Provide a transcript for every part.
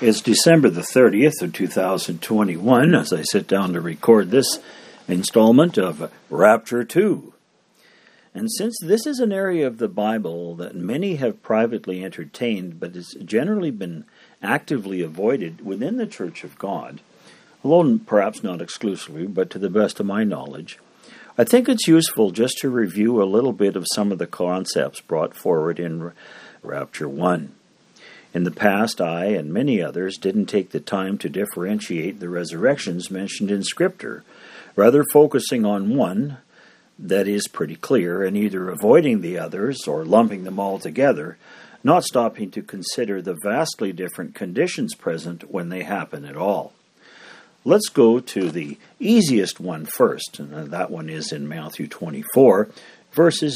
It's December the 30th of 2021 as I sit down to record this installment of Rapture 2. And since this is an area of the Bible that many have privately entertained but has generally been actively avoided within the Church of God, although perhaps not exclusively, but to the best of my knowledge, I think it's useful just to review a little bit of some of the concepts brought forward in Rapture 1. In the past, I and many others didn't take the time to differentiate the resurrections mentioned in Scripture, rather focusing on one that is pretty clear and either avoiding the others or lumping them all together, not stopping to consider the vastly different conditions present when they happen at all. Let's go to the easiest one first, and that one is in Matthew 24, verses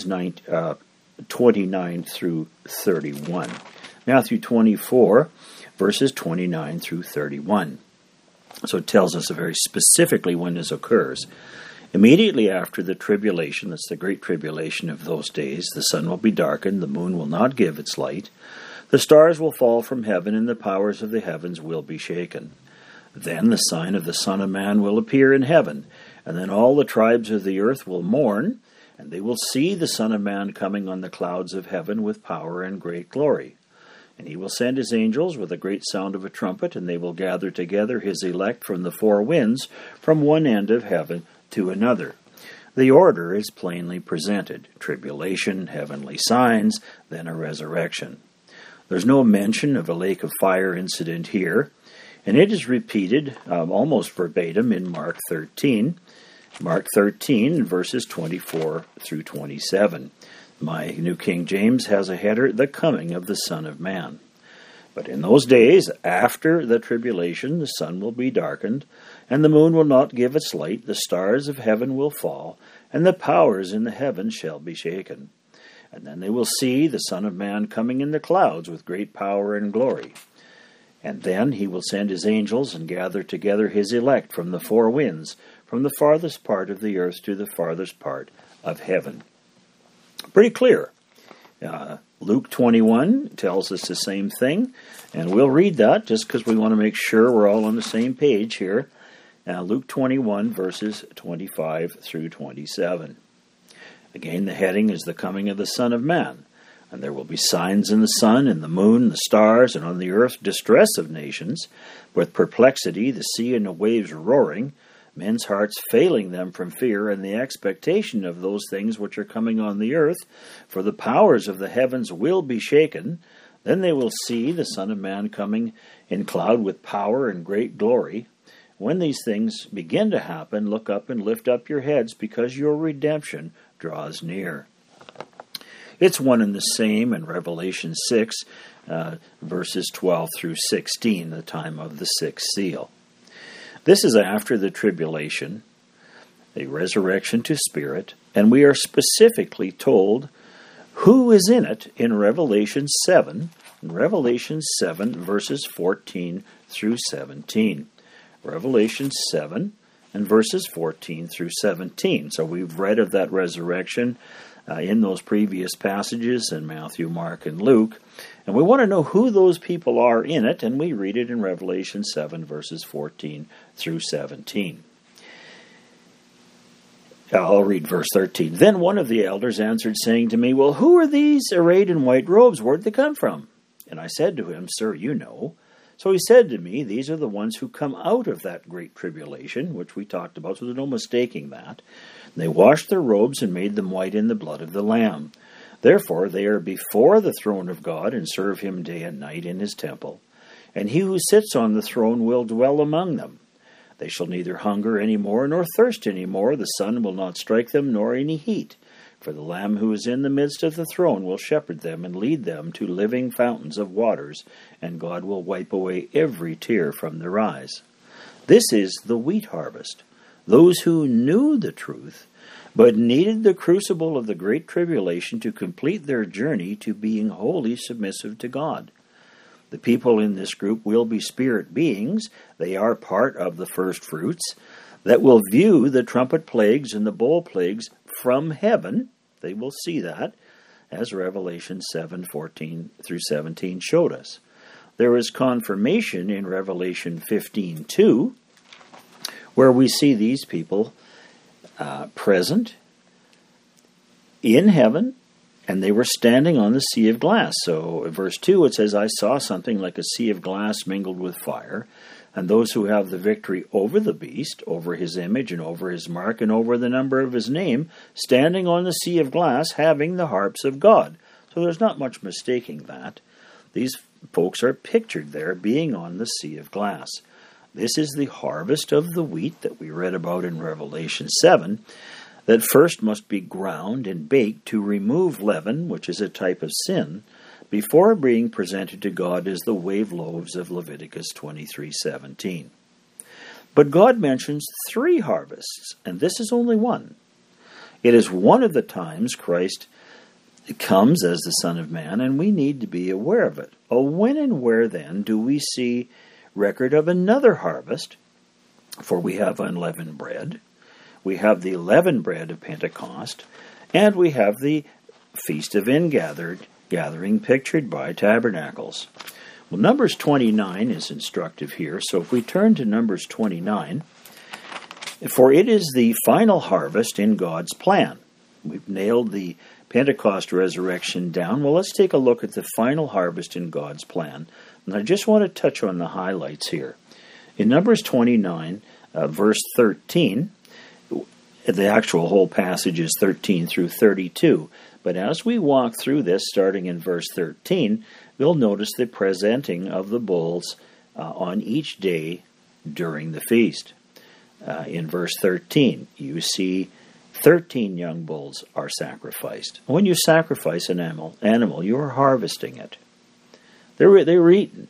29 through 31. Matthew 24, verses 29 through 31. So it tells us very specifically when this occurs. Immediately after the tribulation, that's the great tribulation of those days, the sun will be darkened, the moon will not give its light, the stars will fall from heaven, and the powers of the heavens will be shaken. Then the sign of the Son of Man will appear in heaven, and then all the tribes of the earth will mourn, and they will see the Son of Man coming on the clouds of heaven with power and great glory. And he will send his angels with a great sound of a trumpet, and they will gather together his elect from the four winds, from one end of heaven to another. The order is plainly presented: tribulation, heavenly signs, then a resurrection. There's no mention of a lake of fire incident here, and it is repeated almost verbatim in Mark 13. Mark 13, verses 24 through 27. My New King James has a header, the coming of the Son of Man. But in those days, after the tribulation, the sun will be darkened, and the moon will not give its light, the stars of heaven will fall, and the powers in the heavens shall be shaken. And then they will see the Son of Man coming in the clouds with great power and glory. And then he will send his angels and gather together his elect from the four winds, from the farthest part of the earth to the farthest part of heaven. Pretty clear. Luke 21 tells us the same thing, and we'll read that just because we want to make sure we're all on the same page here. Luke 21, verses 25 through 27. Again, the heading is the coming of the Son of Man. And there will be signs in the sun, and the moon, the stars, and on the earth distress of nations, with perplexity, the sea and the waves roaring, men's hearts failing them from fear and the expectation of those things which are coming on the earth, for the powers of the heavens will be shaken. Then they will see the Son of Man coming in cloud with power and great glory. When these things begin to happen, look up and lift up your heads, because your redemption draws near. It's one and the same in Revelation 6, verses 12 through 16, the time of the sixth seal. This is after the tribulation, a resurrection to spirit, and we are specifically told who is in it in Revelation 7, verses 14 through 17. Revelation 7 and verses 14 through 17. So we've read of that resurrection in those previous passages in Matthew, Mark, and Luke. And we want to know who those people are in it, and we read it in Revelation 7, verses 14 through 17. I'll read verse 13. Then one of the elders answered, saying to me, Well, who are these arrayed in white robes? Where did they come from? And I said to him, Sir, you know. So he said to me, These are the ones who come out of that great tribulation, which we talked about, so there's no mistaking that. They washed their robes and made them white in the blood of the Lamb. Therefore they are before the throne of God, and serve him day and night in his temple. And he who sits on the throne will dwell among them. They shall neither hunger any more, nor thirst any more. The sun will not strike them, nor any heat. For the Lamb who is in the midst of the throne will shepherd them, and lead them to living fountains of waters, and God will wipe away every tear from their eyes. This is the wheat harvest. Those who knew the truth, but needed the crucible of the great tribulation to complete their journey to being wholly submissive to God. The people in this group will be spirit beings. They are part of the first fruits that will view the trumpet plagues and the bowl plagues from heaven. They will see that, as Revelation 7:14 through 17 showed us. There is confirmation in Revelation 15:2, where we see these people present in heaven, and they were standing on the sea of glass. So in verse 2 it says, I saw something like a sea of glass mingled with fire, and those who have the victory over the beast, over his image, and over his mark, and over the number of his name, standing on the sea of glass, having the harps of God. So there's not much mistaking that. These folks are pictured there being on the sea of glass. This is the harvest of the wheat that we read about in Revelation 7, that first must be ground and baked to remove leaven, which is a type of sin, before being presented to God as the wave loaves of Leviticus 23:17. But God mentions 3 harvests, and this is only one. It is one of the times Christ comes as the Son of Man, and we need to be aware of it. Oh, when and where then do we see record of another harvest? For we have unleavened bread, we have the leavened bread of Pentecost, and we have the Feast of Gathering pictured by tabernacles. Well, Numbers 29 is instructive here, so if we turn to Numbers 29, for it is the final harvest in God's plan. We've nailed the Pentecost resurrection down. Well, let's take a look at the final harvest in God's plan. And I just want to touch on the highlights here. In Numbers 29, verse 13, the actual whole passage is 13 through 32. But as we walk through this, starting in verse 13, we'll notice the presenting of the bulls on each day during the feast. In verse 13, you see 13 young bulls are sacrificed. When you sacrifice an animal, you are harvesting it. They were eaten.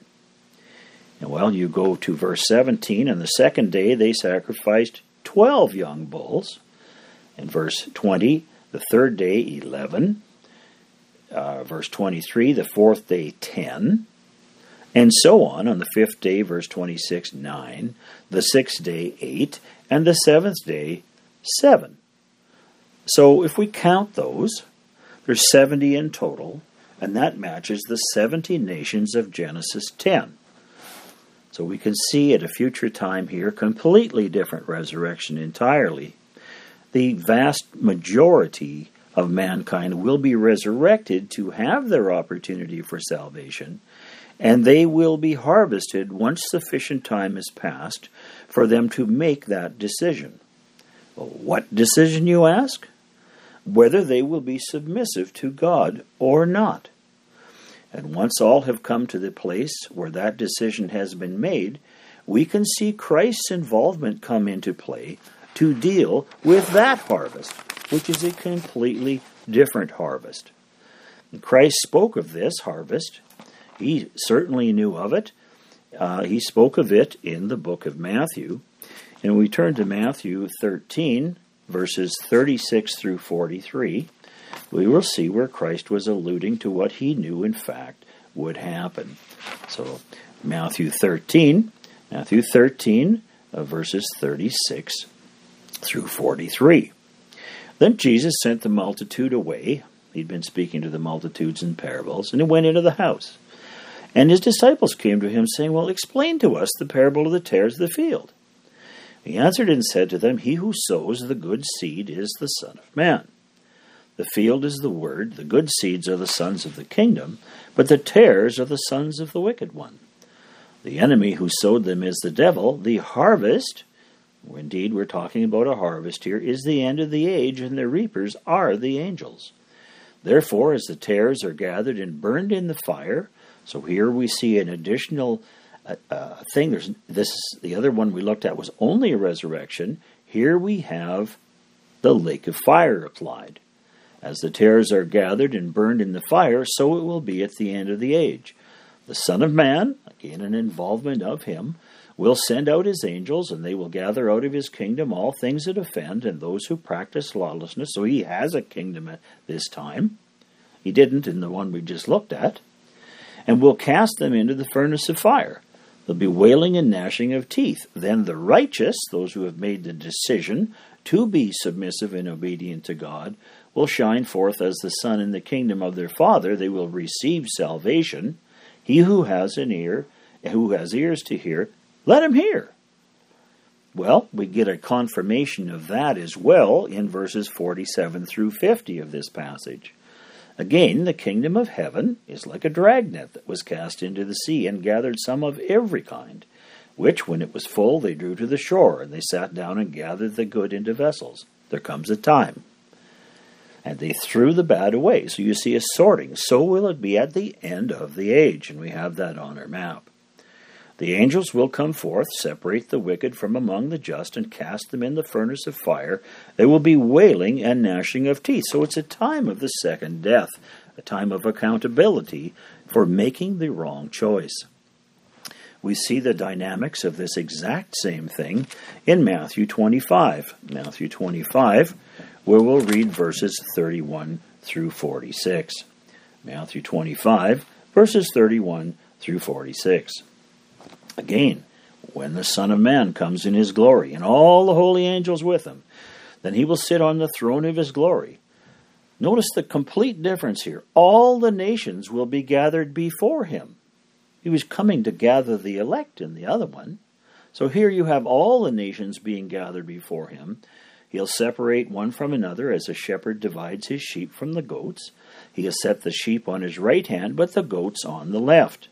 And well, you go to verse 17, and the second day they sacrificed 12 young bulls. In verse 20, the third day, 11. Verse 23, the fourth day, 10. And so on. On the fifth day, verse 26, 9. The sixth day, 8. And the seventh day, 7. So if we count those, there's 70 in total, and that matches the 70 nations of Genesis 10. So we can see at a future time here, completely different resurrection entirely. The vast majority of mankind will be resurrected to have their opportunity for salvation, and they will be harvested once sufficient time has passed for them to make that decision. Well, what decision, you ask? Whether they will be submissive to God or not. And once all have come to the place where that decision has been made, we can see Christ's involvement come into play to deal with that harvest, which is a completely different harvest. And Christ spoke of this harvest. He certainly knew of it. He spoke of it in the book of Matthew. And we turn to Matthew 13, verses 36 through 43. We will see where Christ was alluding to what he knew, in fact, would happen. So, Matthew 13, verses 36 through 43. Then Jesus sent the multitude away. He'd been speaking to the multitudes in parables, and he went into the house. And his disciples came to him, saying, Well, explain to us the parable of the tares of the field. He answered and said to them, He who sows the good seed is the Son of Man. The field is the word, the good seeds are the sons of the kingdom, but the tares are the sons of the wicked one. The enemy who sowed them is the devil. The harvest, indeed we're talking about a harvest here, is the end of the age, and the reapers are the angels. Therefore, as the tares are gathered and burned in the fire, so here we see an additional thing. The other one we looked at was only a resurrection. Here we have the lake of fire applied. As the tares are gathered and burned in the fire, so it will be at the end of the age. The Son of Man, again an involvement of him, will send out his angels, and they will gather out of his kingdom all things that offend and those who practice lawlessness. So he has a kingdom at this time. He didn't in the one we just looked at. And will cast them into the furnace of fire. There'll be wailing and gnashing of teeth. Then the righteous, those who have made the decision to be submissive and obedient to God, will shine forth as the sun in the kingdom of their Father. They will receive salvation, He who has ears to hear, let him hear. Well, we get a confirmation of that as well in verses 47 through 50 of this passage. Again, the kingdom of heaven is like a dragnet that was cast into the sea and gathered some of every kind, which, when it was full, they drew to the shore, and they sat down and gathered the good into vessels. There comes a time. And they threw the bad away. So you see a sorting. So will it be at the end of the age. And we have that on our map. The angels will come forth, separate the wicked from among the just, and cast them in the furnace of fire. There will be wailing and gnashing of teeth. So it's a time of the second death, a time of accountability for making the wrong choice. We see the dynamics of this exact same thing in Matthew 25. Matthew 25, where we'll read verses 31 through 46. Matthew 25, verses 31 through 46. Again, when the Son of Man comes in his glory, and all the holy angels with him, then he will sit on the throne of his glory. Notice the complete difference here. All the nations will be gathered before him. He was coming to gather the elect in the other one. So here you have all the nations being gathered before him. He'll separate one from another as a shepherd divides his sheep from the goats. He has set the sheep on his right hand, but the goats on the left.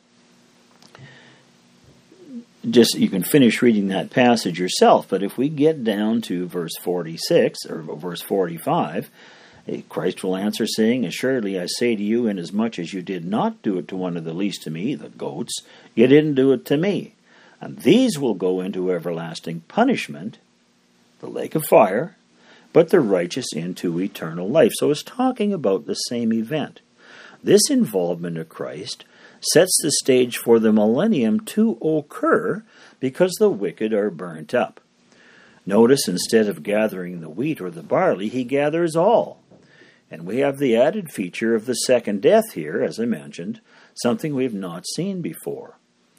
Just, you can finish reading that passage yourself, but if we get down to verse 46, or verse 45, Christ will answer, saying, Assuredly I say to you, inasmuch as you did not do it to one of the least of me, the goats, you didn't do it to me. And these will go into everlasting punishment, the lake of fire, but the righteous into eternal life. So it's talking about the same event. This involvement of Christ sets the stage for the millennium to occur because the wicked are burnt up. Notice, instead of gathering the wheat or the barley, he gathers all. And we have the added feature of the second death here, as I mentioned, something we've not seen before.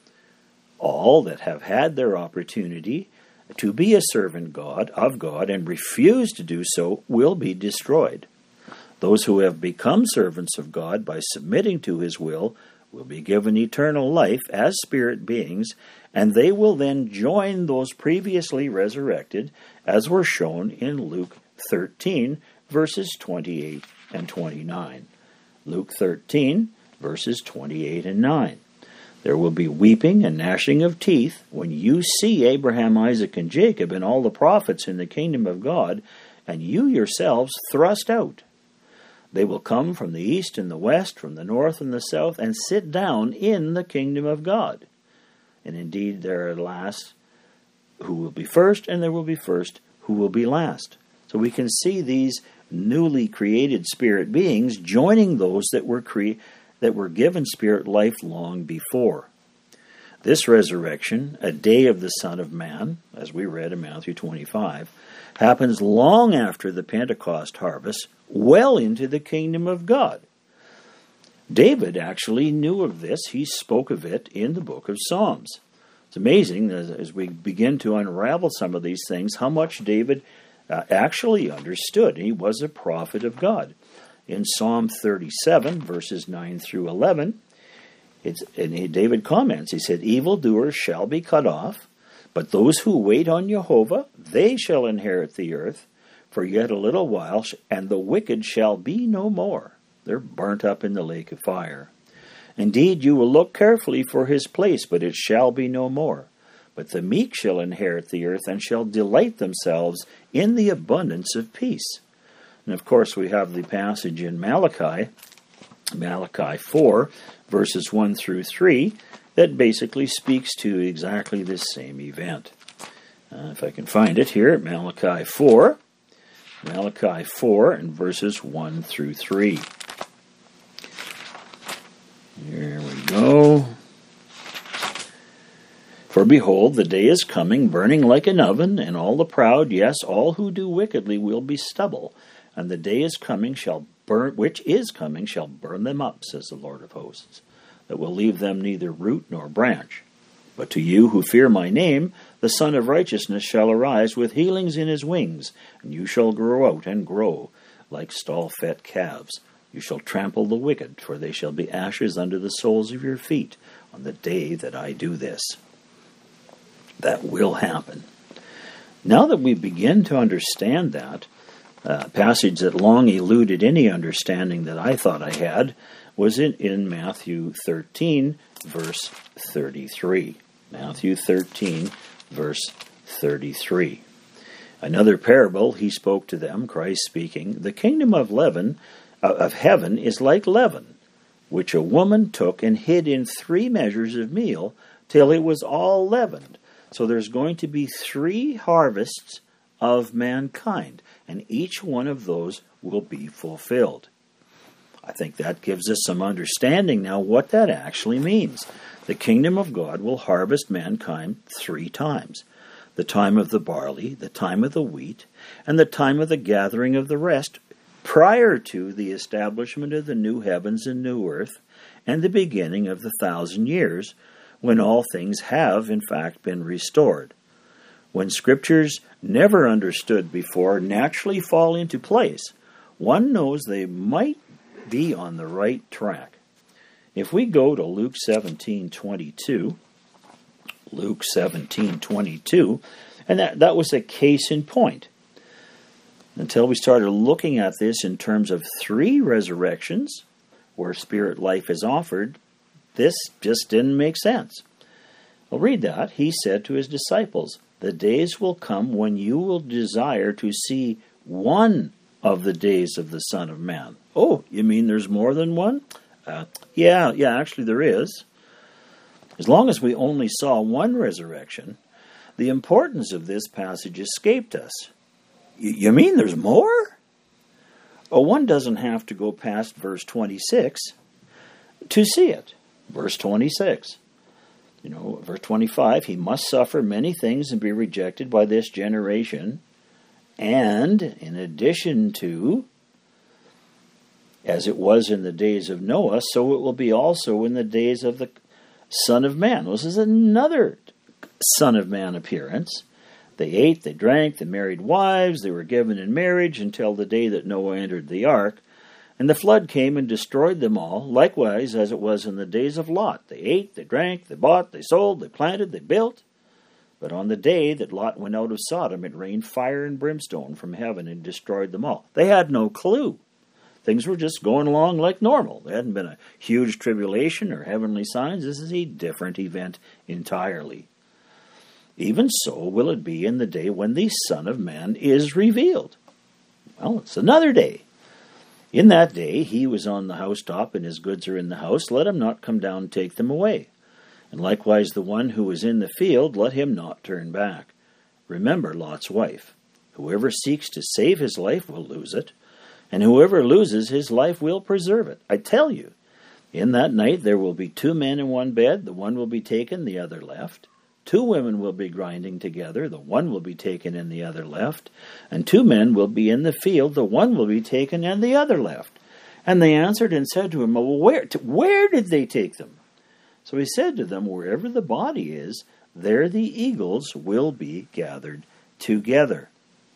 All that have had their opportunity to be a servant of God and refuse to do so will be destroyed. Those who have become servants of God by submitting to his will be given eternal life as spirit beings, and they will then join those previously resurrected, as were shown in Luke 13, verses 28 and 29. Luke 13, verses 28 and 9. There will be weeping and gnashing of teeth when you see Abraham, Isaac, and Jacob and all the prophets in the kingdom of God, and you yourselves thrust out. They will come from the east and the west, from the north and the south, and sit down in the kingdom of God. And indeed, there are last who will be first, and there will be first who will be last. So we can see these newly created spirit beings joining those that were given spirit life long before. This resurrection, a day of the Son of Man, as we read in Matthew 25, happens long after the Pentecost harvest, well into the kingdom of God. David actually knew of this. He spoke of it in the book of Psalms. It's amazing, as we begin to unravel some of these things, how much David actually understood. He was a prophet of God. In Psalm 37, verses 9 through 11, David comments, he said, Evildoers shall be cut off, but those who wait on Jehovah, they shall inherit the earth. For yet a little while, and the wicked shall be no more. They're burnt up in the lake of fire. Indeed, you will look carefully for his place, but it shall be no more. But the meek shall inherit the earth, and shall delight themselves in the abundance of peace. And of course, we have the passage in Malachi 4, verses 1 through 3, that basically speaks to exactly this same event. If I can find it here, Malachi 4 and verses 1 through 3. Here we go. For behold, the day is coming, burning like an oven, and all the proud, yes, all who do wickedly will be stubble. And the day is coming, which is coming, shall burn them up, says the Lord of hosts, that will leave them neither root nor branch. But to you who fear my name, the Son of Righteousness shall arise with healings in his wings, and you shall grow out and grow like stall-fed calves. You shall trample the wicked, for they shall be ashes under the soles of your feet on the day that I do this. That will happen. Now that we begin to understand that, a passage that long eluded any understanding that I thought I had was in Matthew 13, verse 33. Matthew 13, verse 33. Another parable he spoke to them, Christ speaking, the kingdom of heaven is like leaven, which a woman took and hid in 3 measures of meal till it was all leavened. So there's going to be 3 harvests of mankind, and each one of those will be fulfilled. I think that gives us some understanding now what that actually means. The kingdom of God will harvest mankind 3 times. The time of the barley, the time of the wheat, and the time of the gathering of the rest, prior to the establishment of the new heavens and new earth, and the beginning of the 1,000 years, when all things have, in fact, been restored. When scriptures never understood before naturally fall into place, one knows they might be on the right track. If we go to Luke 17:22, and that was a case in point. Until we started looking at this in terms of 3 resurrections, where spirit life is offered, this just didn't make sense. I'll read that. He said to his disciples, "The days will come when you will desire to see one of the days of the Son of Man." Oh, you mean there's more than one? Yeah, actually there is. As long as we only saw one resurrection, the importance of this passage escaped us. You mean there's more? Oh, one doesn't have to go past verse 26 to see it. Verse 26. Verse 25, he must suffer many things and be rejected by this generation. And in addition to, as it was in the days of Noah, so it will be also in the days of the Son of Man. This is another Son of Man appearance. They ate, they drank, they married wives, they were given in marriage until the day that Noah entered the ark. And the flood came and destroyed them all, likewise as it was in the days of Lot. They ate, they drank, they bought, they sold, they planted, they built. But on the day that Lot went out of Sodom, it rained fire and brimstone from heaven and destroyed them all. They had no clue. Things were just going along like normal. There hadn't been a huge tribulation or heavenly signs. This is a different event entirely. Even so will it be in the day when the Son of Man is revealed. Well, it's another day. In that day he was on the housetop, and his goods are in the house. Let him not come down and take them away. And likewise the one who is in the field, let him not turn back. Remember Lot's wife. Whoever seeks to save his life will lose it, and whoever loses his life will preserve it. I tell you, in that night there will be 2 men in one bed, the one will be taken, the other left. 2 women will be grinding together, the one will be taken and the other left. And 2 men will be in the field, the one will be taken and the other left. And they answered and said to him, well, where did they take them? So he said to them, wherever the body is, there the eagles will be gathered together.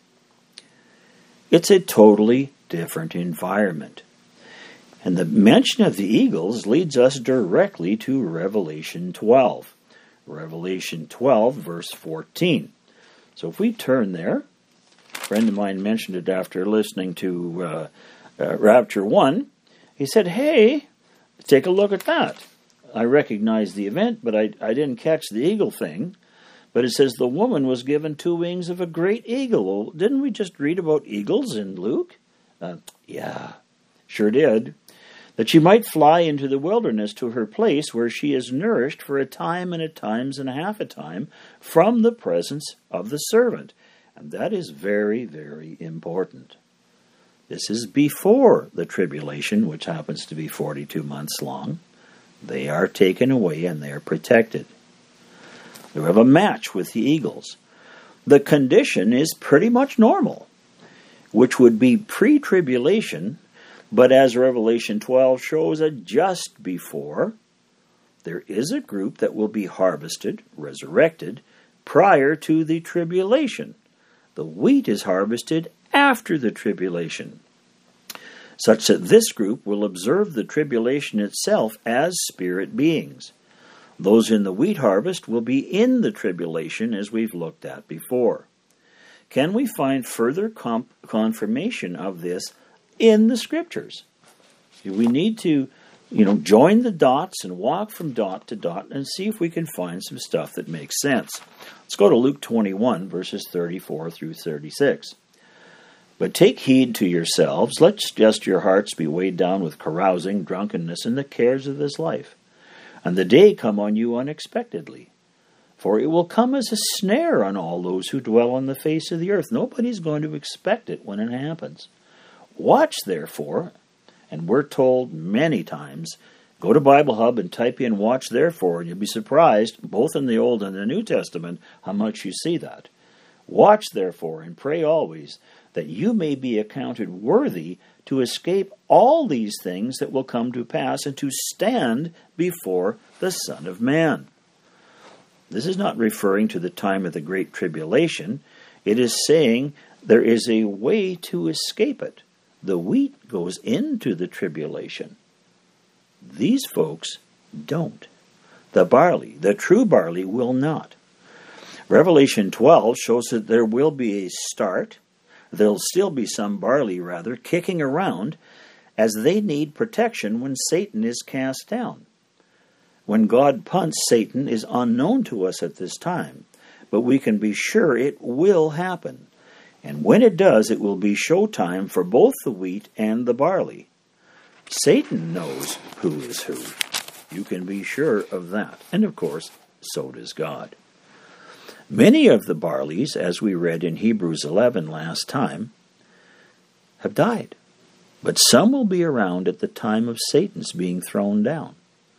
It's a totally different environment. And the mention of the eagles leads us directly to Revelation 12. Revelation 12, verse 14. So if we turn there, a friend of mine mentioned it after listening to Rapture 1. He said, hey, take a look at that. I recognize the event, but I didn't catch the eagle thing. But it says the woman was given 2 wings of a great eagle. Well, didn't we just read about eagles in Luke? Yeah, sure did. That she might fly into the wilderness to her place where she is nourished for a time and a times and a half a time from the presence of the servant. And that is very, very important. This is before the tribulation, which happens to be 42 months long. They are taken away and they are protected. We have a match with the eagles. The condition is pretty much normal, which would be pre-tribulation. But as Revelation 12 shows, just before, there is a group that will be harvested, resurrected, prior to the tribulation. The wheat is harvested after the tribulation. such that this group will observe the tribulation itself as spirit beings. Those in the wheat harvest will be in the tribulation, as we've looked at before. Can we find further confirmation of this in the Scriptures? We need to, join the dots and walk from dot to dot and see if we can find some stuff that makes sense. Let's go to Luke 21, verses 34 through 36. But take heed to yourselves, lest just your hearts be weighed down with carousing, drunkenness, and the cares of this life, and the day come on you unexpectedly. For it will come as a snare on all those who dwell on the face of the earth. Nobody's going to expect it when it happens. Watch, therefore, and we're told many times, go to Bible Hub and type in watch, therefore, and you'll be surprised, both in the Old and the New Testament, how much you see that. Watch, therefore, and pray always, that you may be accounted worthy to escape all these things that will come to pass and to stand before the Son of Man. This is not referring to the time of the Great Tribulation. It is saying there is a way to escape it. The wheat goes into the tribulation. These folks don't. The barley, the true barley, will not. Revelation 12 shows that there will be a start. There'll still be some barley, kicking around as they need protection when Satan is cast down. When God punts Satan is unknown to us at this time, but we can be sure it will happen. And when it does, it will be showtime for both the wheat and the barley. Satan knows who is who. You can be sure of that. And of course, so does God. Many of the barleys, as we read in Hebrews 11 last time, have died. But some will be around at the time of Satan's being thrown down.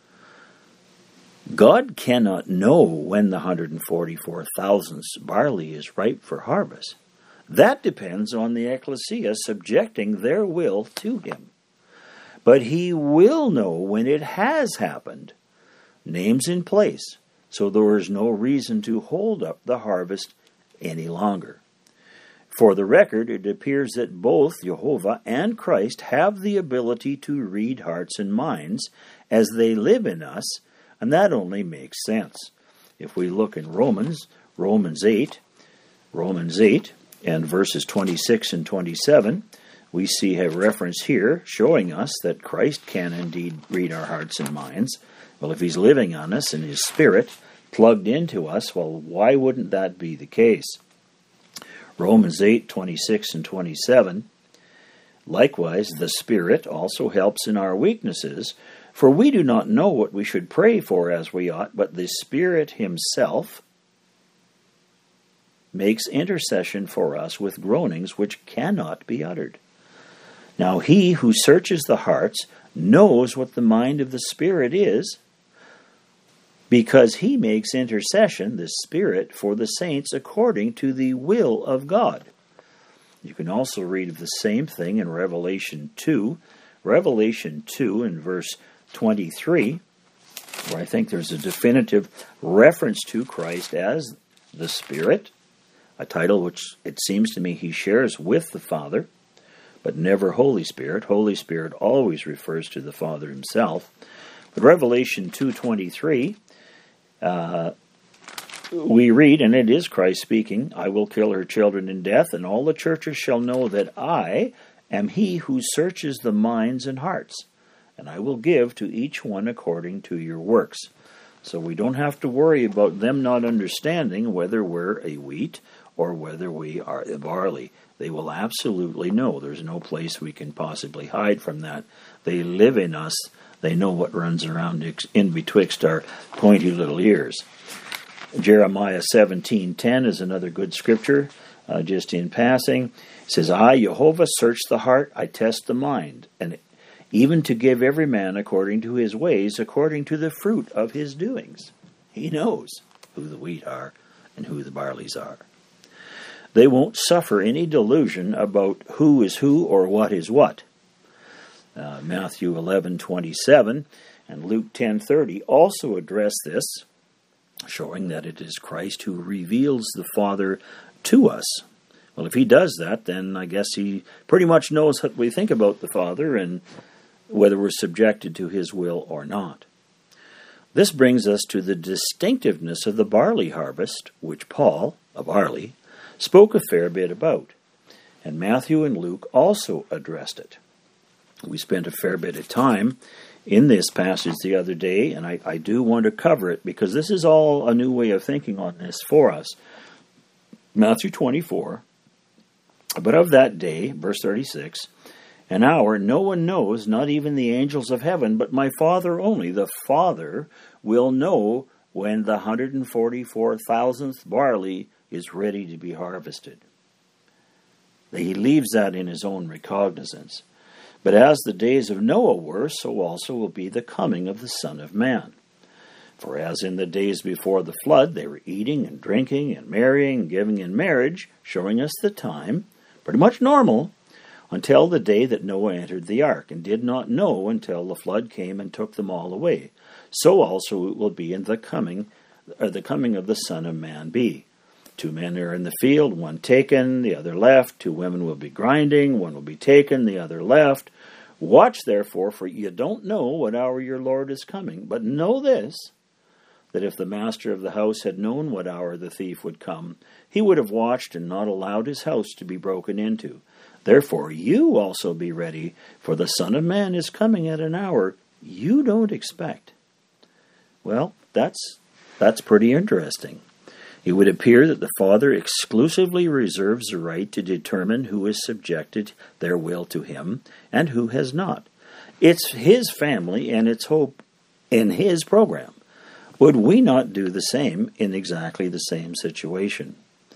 God cannot know when the 144,000 barley is ripe for harvest. That depends on the ecclesia subjecting their will to him. But he will know when it has happened. Names in place, so there is no reason to hold up the harvest any longer. For the record, it appears that both Jehovah and Christ have the ability to read hearts and minds as they live in us, and that only makes sense. If we look in Romans 8, and verses 26 and 27, we see a reference here showing us that Christ can indeed read our hearts and minds. Well, if he's living on us and his Spirit plugged into us, well, why wouldn't that be the case? Romans 8, 26 and 27, likewise, the Spirit also helps in our weaknesses, for we do not know what we should pray for as we ought, but the Spirit himself makes intercession for us with groanings which cannot be uttered. Now he who searches the hearts knows what the mind of the Spirit is, because he makes intercession, the Spirit, for the saints according to the will of God. You can also read of the same thing in Revelation 2. Revelation 2 in verse 23, where I think there's a definitive reference to Christ as the Spirit, a title which it seems to me he shares with the Father, but never Holy Spirit. Holy Spirit always refers to the Father himself. But Revelation 2:23, we read, and it is Christ speaking, I will kill her children in death, and all the churches shall know that I am he who searches the minds and hearts, and I will give to each one according to your works. So we don't have to worry about them not understanding whether we're a wheat or whether we are a barley. They will absolutely know. There's no place we can possibly hide from that. They live in us. They know what runs around in betwixt our pointy little ears. Jeremiah 17:10 is another good scripture, just in passing. It says, I, Jehovah, search the heart, I test the mind, and even to give every man according to his ways, according to the fruit of his doings. He knows who the wheat are and who the barleys are. They won't suffer any delusion about who is who or what is what. Matthew 11:27 and Luke 10:30 also address this, showing that it is Christ who reveals the Father to us. Well, if he does that, then I guess he pretty much knows what we think about the Father and whether we're subjected to his will or not. This brings us to the distinctiveness of the barley harvest, which Paul, of barley, spoke a fair bit about. And Matthew and Luke also addressed it. We spent a fair bit of time in this passage the other day, and I do want to cover it because this is all a new way of thinking on this for us. Matthew 24, but of that day, verse 36, an hour no one knows, not even the angels of heaven, but my Father only. The Father will know when the 144,000th barley is ready to be harvested. He leaves that in his own recognizance. But as the days of Noah were, so also will be the coming of the Son of Man. For as in the days before the flood, they were eating and drinking and marrying and giving in marriage, showing us the time, pretty much normal, until the day that Noah entered the ark, and did not know until the flood came and took them all away. So also it will be in the coming of the Son of Man be. 2 men are in the field, one taken, the other left. 2 women will be grinding, one will be taken, the other left. Watch therefore, for you don't know what hour your Lord is coming. But know this, that if the master of the house had known what hour the thief would come, he would have watched and not allowed his house to be broken into. Therefore you also be ready, for the Son of Man is coming at an hour you don't expect. Well, that's pretty interesting. It would appear that the Father exclusively reserves the right to determine who has subjected their will to him and who has not. It's his family and its hope in his program. Would we not do the same in exactly the same situation?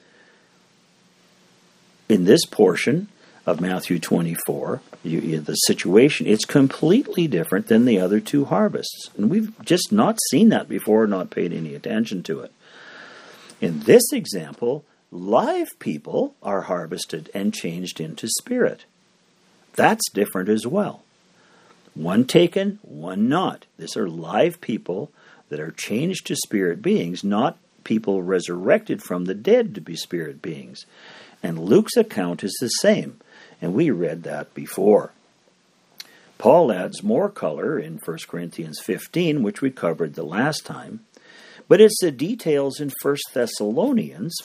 In this portion of Matthew 24, the situation, it's completely different than the other 2 harvests. And we've just not seen that before, not paid any attention to it. In this example, live people are harvested and changed into spirit. That's different as well. One taken, one not. These are live people that are changed to spirit beings, not people resurrected from the dead to be spirit beings. And Luke's account is the same, and we read that before. Paul adds more color in 1 Corinthians 15, which we covered the last time. But it's the details in 1 Thessalonians,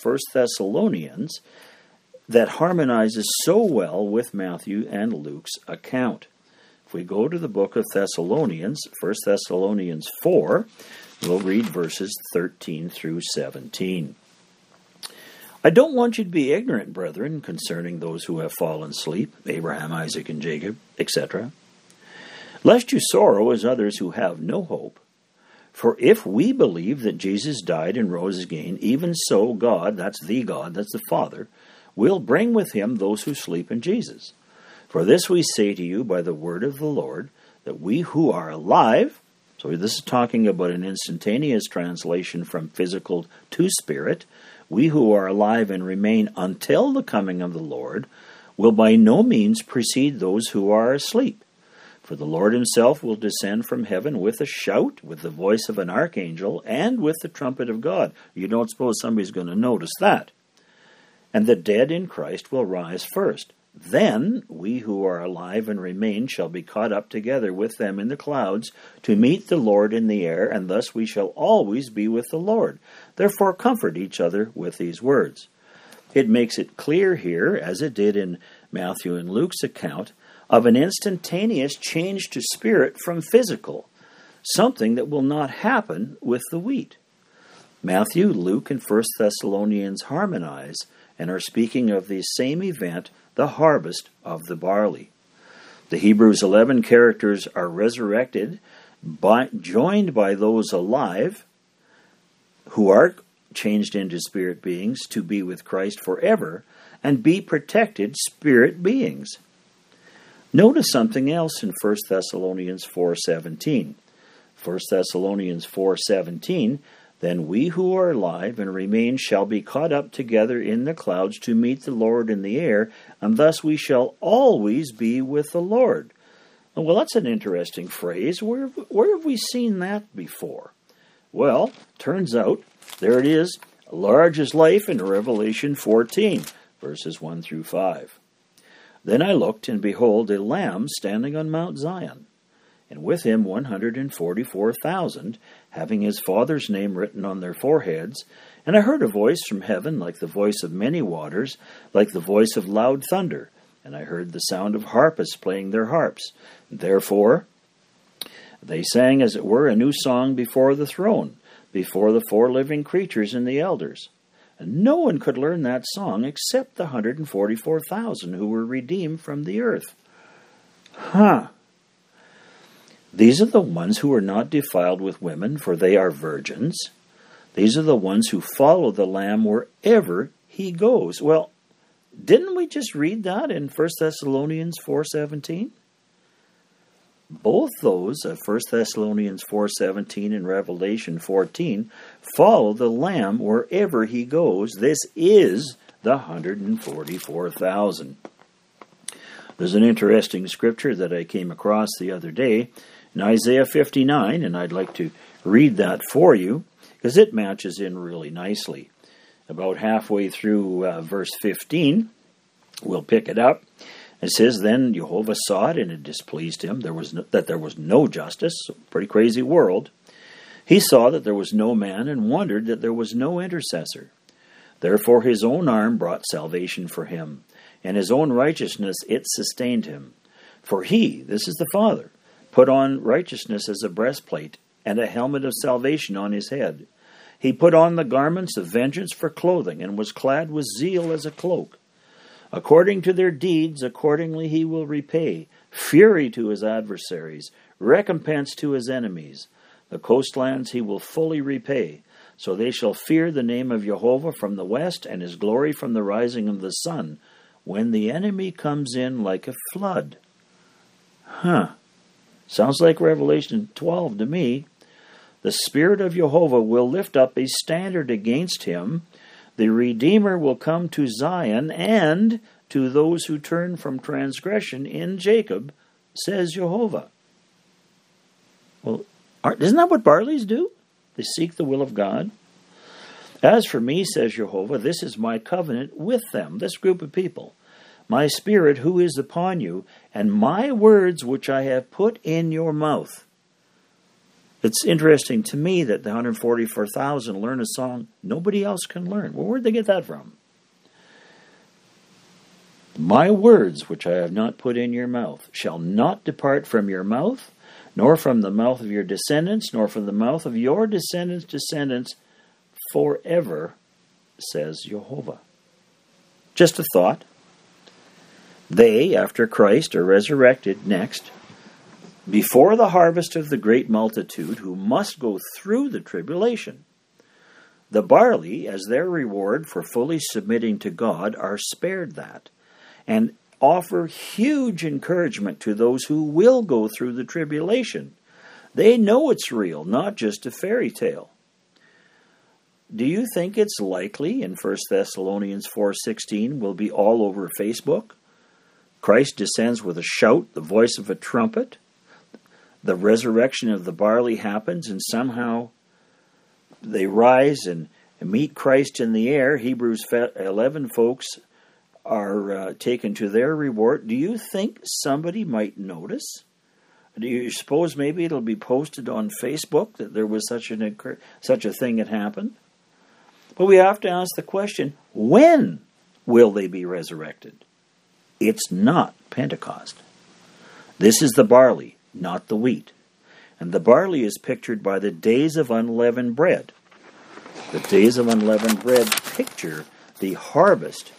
that harmonizes so well with Matthew and Luke's account. If we go to the book of Thessalonians, 1 Thessalonians 4, we'll read verses 13 through 17. I don't want you to be ignorant, brethren, concerning those who have fallen asleep, Abraham, Isaac, and Jacob, etc., lest you sorrow as others who have no hope. For if we believe that Jesus died and rose again, even so God, that's the Father, will bring with him those who sleep in Jesus. For this we say to you by the word of the Lord, that we who are alive, so this is talking about an instantaneous translation from physical to spirit, we who are alive and remain until the coming of the Lord, will by no means precede those who are asleep. For the Lord himself will descend from heaven with a shout, with the voice of an archangel, and with the trumpet of God. You don't suppose somebody's going to notice that. And the dead in Christ will rise first. Then we who are alive and remain shall be caught up together with them in the clouds to meet the Lord in the air, and thus we shall always be with the Lord. Therefore comfort each other with these words. It makes it clear here, as it did in Matthew and Luke's account, of an instantaneous change to spirit from physical, something that will not happen with the wheat. Matthew, Luke, and 1 Thessalonians harmonize and are speaking of the same event, the harvest of the barley. The Hebrews 11 characters are resurrected, joined by those alive, who are changed into spirit beings to be with Christ forever, and be protected spirit beings. Notice something else in 1 Thessalonians 4:17. 1 Thessalonians 4:17, then we who are alive and remain shall be caught up together in the clouds to meet the Lord in the air, and thus we shall always be with the Lord. Well, that's an interesting phrase. Where have we seen that before? Well, turns out, there it is, large as life in Revelation 14. verses 1 through 5. Then I looked, and behold, a Lamb standing on Mount Zion, and with him 144,000, having his Father's name written on their foreheads. And I heard a voice from heaven, like the voice of many waters, like the voice of loud thunder. And I heard the sound of harpists playing their harps. Therefore they sang, as it were, a new song before the throne, before the 4 living creatures and the elders. And no one could learn that song except the 144,000 who were redeemed from the earth. These are the ones who are not defiled with women, for they are virgins. These are the ones who follow the Lamb wherever he goes. Well, didn't we just read that in 1 Thessalonians 4:17? Both those, 1 Thessalonians 4:17 and Revelation 14, follow the Lamb wherever he goes. This is the 144,000. There's an interesting scripture that I came across the other day in Isaiah 59, and I'd like to read that for you, because it matches in really nicely. About halfway through verse 15, we'll pick it up. It says, Then Jehovah saw it, and it displeased him that there was no justice. Pretty crazy world. He saw that there was no man, and wondered that there was no intercessor. Therefore his own arm brought salvation for him, and his own righteousness it sustained him. For he, this is the Father, put on righteousness as a breastplate, and a helmet of salvation on his head. He put on the garments of vengeance for clothing, and was clad with zeal as a cloak. According to their deeds, accordingly he will repay, fury to his adversaries, recompense to his enemies. The coastlands he will fully repay. So they shall fear the name of Jehovah from the west, and his glory from the rising of the sun, when the enemy comes in like a flood. Sounds like Revelation 12 to me. The Spirit of Jehovah will lift up a standard against him. The Redeemer will come to Zion and to those who turn from transgression in Jacob, says Jehovah. Well, isn't that what barleys do? They seek the will of God. As for me, says Jehovah, this is my covenant with them, this group of people. My Spirit who is upon you, and my words which I have put in your mouth. It's interesting to me that the 144,000 learn a song nobody else can learn. Well, where'd they get that from? My words which I have not put in your mouth shall not depart from your mouth, nor from the mouth of your descendants, nor from the mouth of your descendants forever, says Jehovah. Just a thought. They, after Christ, are resurrected next, before the harvest of the great multitude who must go through the tribulation. The barley, as their reward for fully submitting to God, are spared that, and offer huge encouragement to those who will go through the tribulation. They know it's real, not just a fairy tale. Do you think it's likely in 1 Thessalonians 4:16 will be all over Facebook? Christ descends with a shout, the voice of a trumpet. The resurrection of the barley happens, and somehow they rise and meet Christ in the air. Hebrews 11 folks are taken to their reward. Do you think somebody might notice? Do you suppose maybe it'll be posted on Facebook that there was such a thing had happened? But we have to ask the question, when will they be resurrected? It's not Pentecost. This is the barley, not the wheat. And the barley is pictured by the days of unleavened bread. The days of unleavened bread picture the harvest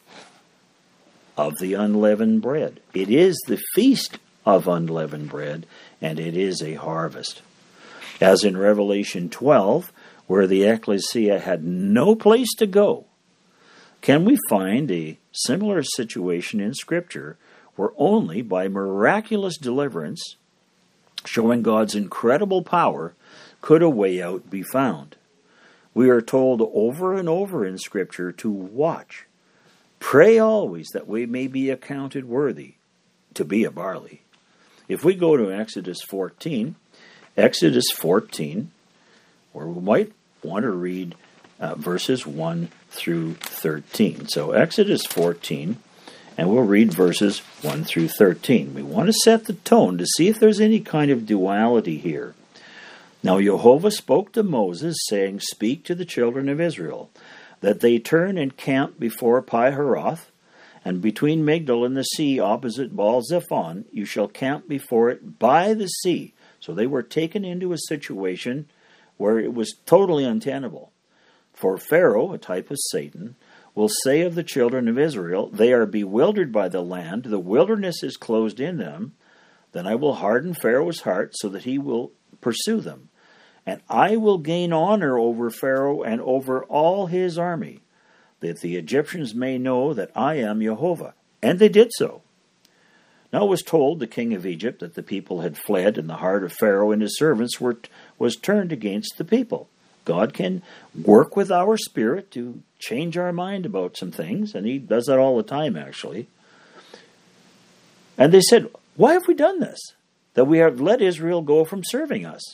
of the unleavened bread. It is the feast of unleavened bread, and it is a harvest. As in Revelation 12, where the ecclesia had no place to go, can we find a similar situation in Scripture where only by miraculous deliverance, showing God's incredible power, could a way out be found? We are told over and over in Scripture to watch. Pray always that we may be accounted worthy to be a barley. If we go to Exodus 14, where we might want to read verses 1 through 13. So Exodus 14, and we'll read verses 1 through 13. We want to set the tone to see if there's any kind of duality here. Now Jehovah spoke to Moses, saying, Speak to the children of Israel, that they turn and camp before Pi-hahiroth, and between Migdol and the sea opposite Baal-zephon, you shall camp before it by the sea. So they were taken into a situation where it was totally untenable. For Pharaoh, a type of Satan, will say of the children of Israel, They are bewildered by the land, the wilderness is closed in them. Then I will harden Pharaoh's heart so that he will pursue them. And I will gain honor over Pharaoh and over all his army, that the Egyptians may know that I am Jehovah. And they did so. Now it was told the king of Egypt that the people had fled, and the heart of Pharaoh and his servants was turned against the people. God can work with our spirit to change our mind about some things, and he does that all the time, actually. And they said, Why have we done this? That we have let Israel go from serving us.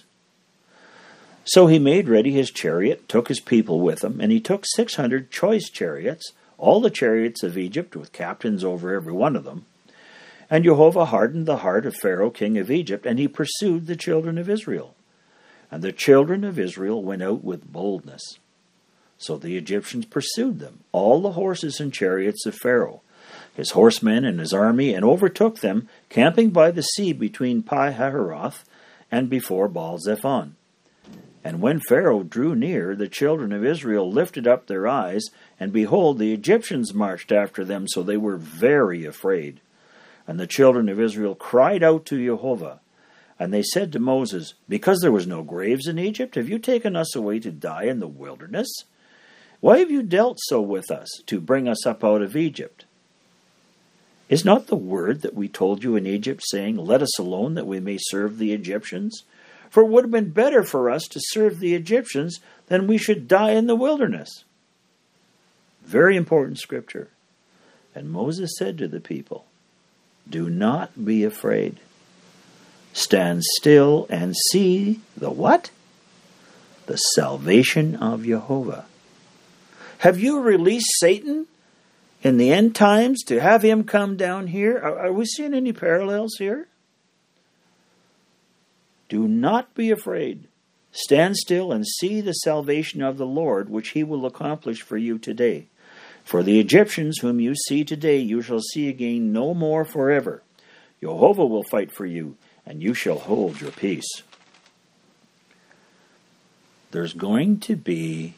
So he made ready his chariot, took his people with him, and he took 600 choice chariots, all the chariots of Egypt, with captains over every one of them. And Jehovah hardened the heart of Pharaoh, king of Egypt, and he pursued the children of Israel. And the children of Israel went out with boldness. So the Egyptians pursued them, all the horses and chariots of Pharaoh, his horsemen and his army, and overtook them, camping by the sea between Pi-hahiroth and before Baal-zephon. And when Pharaoh drew near, the children of Israel lifted up their eyes, and behold, the Egyptians marched after them, so they were very afraid. And the children of Israel cried out to Jehovah. And they said to Moses, Because there was no graves in Egypt, have you taken us away to die in the wilderness? Why have you dealt so with us, to bring us up out of Egypt? Is not the word that we told you in Egypt, saying, Let us alone, that we may serve the Egyptians? For it would have been better for us to serve the Egyptians than we should die in the wilderness. Very important scripture. And Moses said to the people, Do not be afraid. Stand still and see the what? The salvation of Jehovah. Have you released Satan in the end times to have him come down here? Are we seeing any parallels here? Do not be afraid. Stand still and see the salvation of the Lord, which he will accomplish for you today. For the Egyptians whom you see today, you shall see again no more forever. Jehovah will fight for you, and you shall hold your peace. There's going to be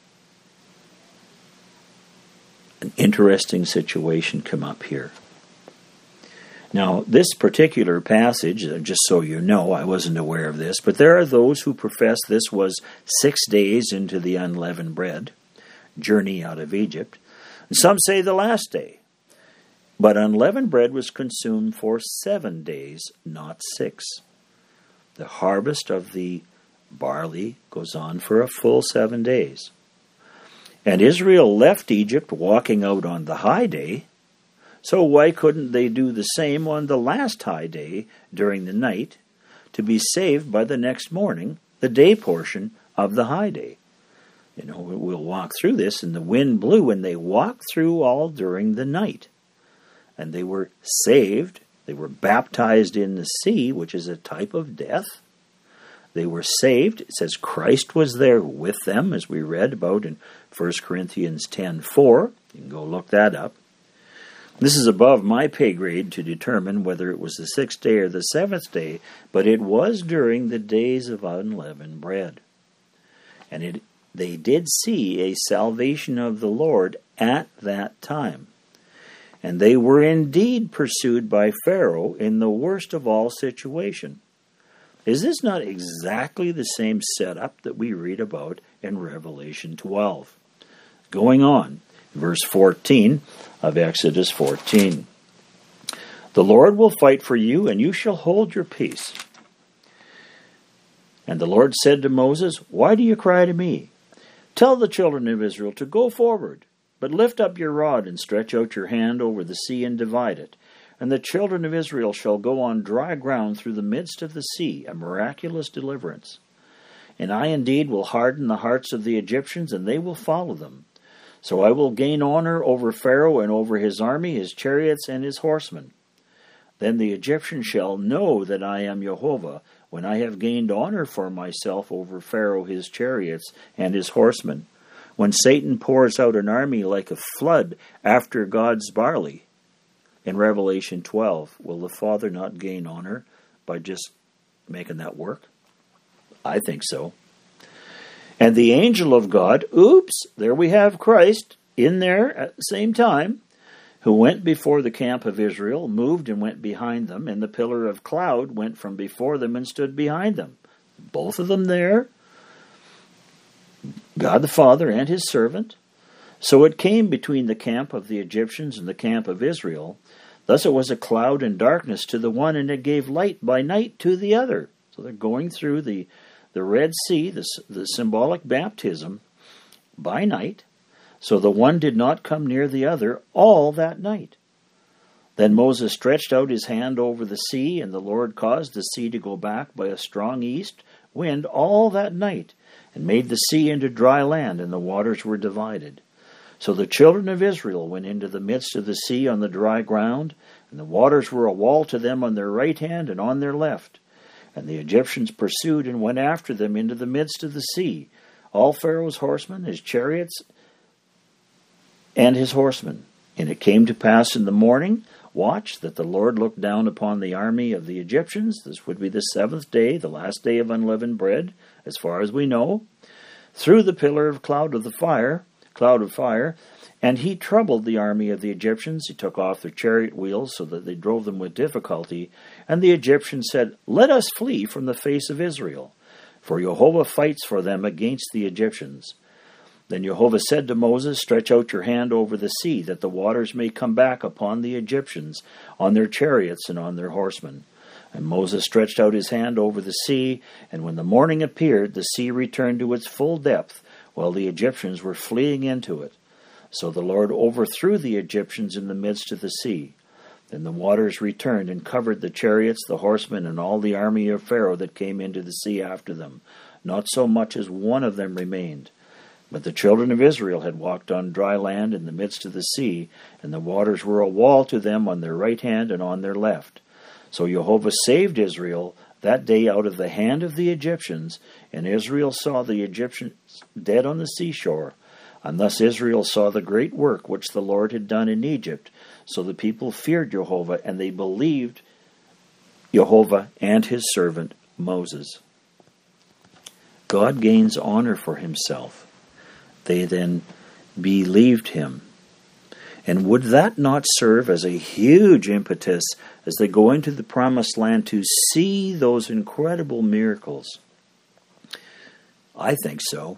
an interesting situation come up here. Now, this particular passage, just so you know, I wasn't aware of this, but there are those who profess this was 6 days into the unleavened bread journey out of Egypt. And some say the last day. But unleavened bread was consumed for 7 days, not 6. The harvest of the barley goes on for a full 7 days. And Israel left Egypt walking out on the high day. So why couldn't they do the same on the last high day during the night to be saved by the next morning, the day portion of the high day? You know, we'll walk through this, and the wind blew, and they walked through all during the night. And they were saved. They were baptized in the sea, which is a type of death. They were saved. It says Christ was there with them, as we read about in 1 Corinthians 10:4. You can go look that up. This is above my pay grade to determine whether it was the 6th day or the 7th day, but it was during the days of unleavened bread. And they did see a salvation of the Lord at that time. And they were indeed pursued by Pharaoh in the worst of all situation. Is this not exactly the same setup that we read about in Revelation 12? Going on, verse 14 of Exodus 14. The Lord will fight for you, and you shall hold your peace. And the Lord said to Moses, Why do you cry to me? Tell the children of Israel to go forward, but lift up your rod and stretch out your hand over the sea and divide it. And the children of Israel shall go on dry ground through the midst of the sea, a miraculous deliverance. And I indeed will harden the hearts of the Egyptians, and they will follow them. So I will gain honor over Pharaoh and over his army, his chariots, and his horsemen. Then the Egyptians shall know that I am Jehovah, when I have gained honor for myself over Pharaoh, his chariots, and his horsemen. When Satan pours out an army like a flood after God's barley. In Revelation 12, will the Father not gain honor by just making that work? I think so. And the angel of God, there we have Christ in there at the same time, who went before the camp of Israel, moved and went behind them, and the pillar of cloud went from before them and stood behind them. Both of them there, God the Father and his servant. So it came between the camp of the Egyptians and the camp of Israel. Thus it was a cloud and darkness to the one, and it gave light by night to the other. So they're going through the Red Sea, the symbolic baptism, by night. So the one did not come near the other all that night. Then Moses stretched out his hand over the sea, and the Lord caused the sea to go back by a strong east wind all that night, and made the sea into dry land, and the waters were divided. So the children of Israel went into the midst of the sea on the dry ground, and the waters were a wall to them on their right hand and on their left. And the Egyptians pursued and went after them into the midst of the sea, all Pharaoh's horsemen, his chariots, and his horsemen. And it came to pass in the morning watch that the Lord looked down upon the army of the Egyptians. This would be the seventh day, the last day of unleavened bread, as far as we know, through the pillar of cloud of fire, and he troubled the army of the Egyptians. He took off their chariot wheels so that they drove them with difficulty. And the Egyptians said, "Let us flee from the face of Israel, for Jehovah fights for them against the Egyptians." Then Jehovah said to Moses, "Stretch out your hand over the sea, that the waters may come back upon the Egyptians, on their chariots and on their horsemen." And Moses stretched out his hand over the sea, and when the morning appeared, the sea returned to its full depth, while the Egyptians were fleeing into it. So the Lord overthrew the Egyptians in the midst of the sea. Then the waters returned and covered the chariots, the horsemen, and all the army of Pharaoh that came into the sea after them. Not so much as one of them remained. But the children of Israel had walked on dry land in the midst of the sea, and the waters were a wall to them on their right hand and on their left. So Jehovah saved Israel that day out of the hand of the Egyptians, and Israel saw the Egyptians dead on the seashore. And thus Israel saw the great work which the Lord had done in Egypt. So the people feared Jehovah, and they believed Jehovah and his servant Moses. God gains honor for himself. They then believed him. And would that not serve as a huge impetus as they go into the promised land to see those incredible miracles? I think so.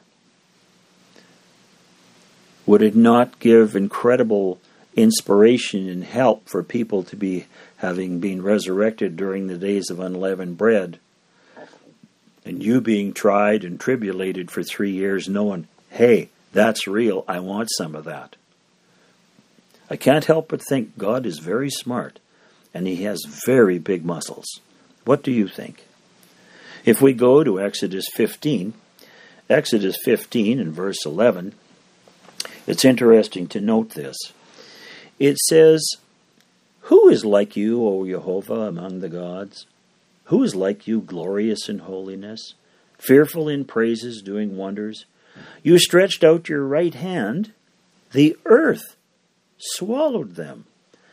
Would it not give incredible inspiration and help for people to be having been resurrected during the days of unleavened bread, and you being tried and tribulated for 3 years knowing, hey, that's real, I want some of that. I can't help but think God is very smart, and he has very big muscles. What do you think? If we go to Exodus 15 and verse 11, it's interesting to note this. It says, "Who is like you, O Jehovah, among the gods? Who is like you, glorious in holiness, fearful in praises, doing wonders? You stretched out your right hand, the earth swallowed them."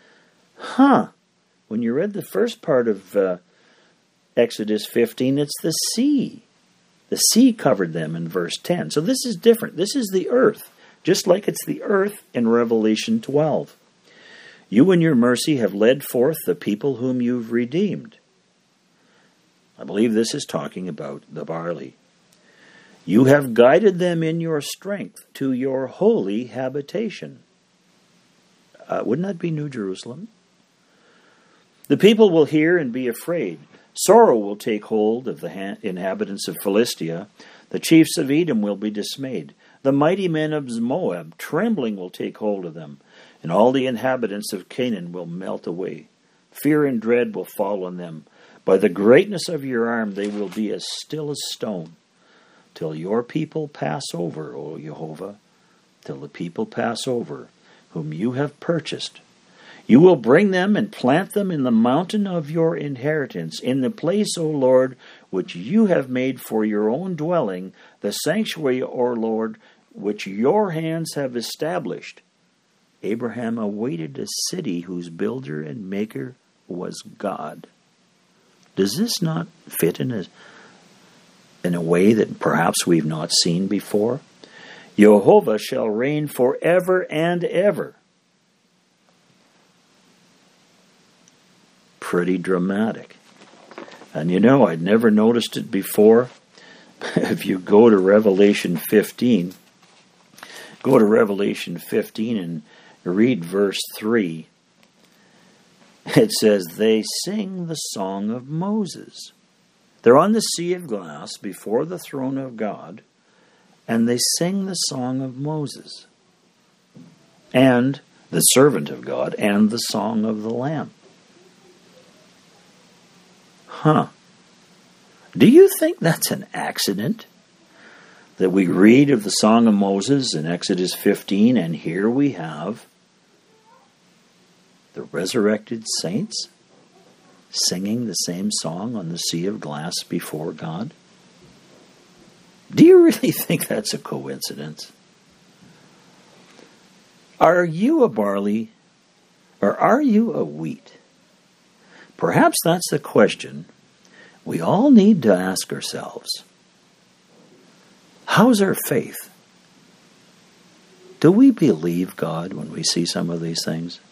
When you read the first part of Exodus 15, it's the sea. The sea covered them in verse 10. So this is different. This is the earth, just like it's the earth in Revelation 12. "You in your mercy have led forth the people whom you've redeemed." I believe this is talking about the barley. "You have guided them in your strength to your holy habitation." Wouldn't that be New Jerusalem? "The people will hear and be afraid. Sorrow will take hold of the inhabitants of Philistia. The chiefs of Edom will be dismayed. The mighty men of Moab, trembling will take hold of them. And all the inhabitants of Canaan will melt away. Fear and dread will fall on them. By the greatness of your arm they will be as still as stone, till your people pass over, O Jehovah, till the people pass over, whom you have purchased. You will bring them and plant them in the mountain of your inheritance, in the place, O Lord, which you have made for your own dwelling, the sanctuary, O Lord, which your hands have established. Abraham awaited a city whose builder and maker was God. Does this not fit in a way that perhaps we've not seen before? Jehovah shall reign forever and ever. Pretty dramatic. And I'd never noticed it before. If you go to Revelation 15, and read verse 3. It says, they sing the song of Moses. They're on the sea of glass before the throne of God, and they sing the song of Moses, and the servant of God, and the song of the Lamb. Do you think that's an accident? That we read of the Song of Moses in Exodus 15, and here we have the resurrected saints singing the same song on the sea of glass before God? Do you really think that's a coincidence? Are you a barley, or are you a wheat? Perhaps that's the question we all need to ask ourselves. How's our faith? Do we believe God when we see some of these things?